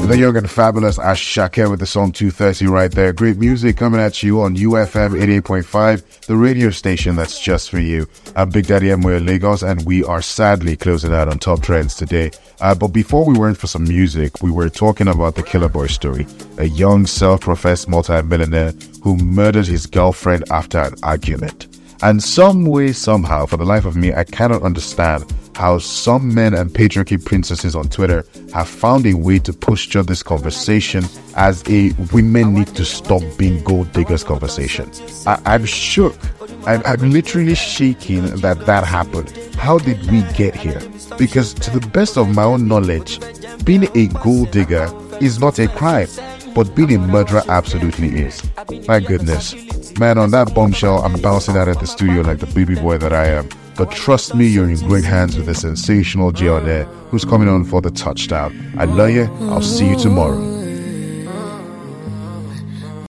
The young and fabulous Ashake with the song 230 right there. Great music coming at you on UFM 88.5, the radio station that's just for you. I'm Big Daddy M. We're in Lagos, and we are sadly closing out on Top Trends today. But before we went for some music, we were talking about the Killer Boy story, a young self-professed multi-millionaire who murdered his girlfriend after an argument. And some way, somehow, for the life of me, I cannot understand how some men and patriarchy princesses on Twitter have found a way to posture this conversation as a women need to stop being gold diggers conversation. I'm shook. I'm literally shaking that happened. How did we get here? Because to the best of my own knowledge, being a gold digger is not a crime, but being a murderer absolutely is. My goodness. Man, on that bombshell, I'm bouncing out of the studio like the baby boy that I am. But trust me, you're in great hands with the sensational Gianna, who's coming on for the touchdown. I love you. I'll see you tomorrow.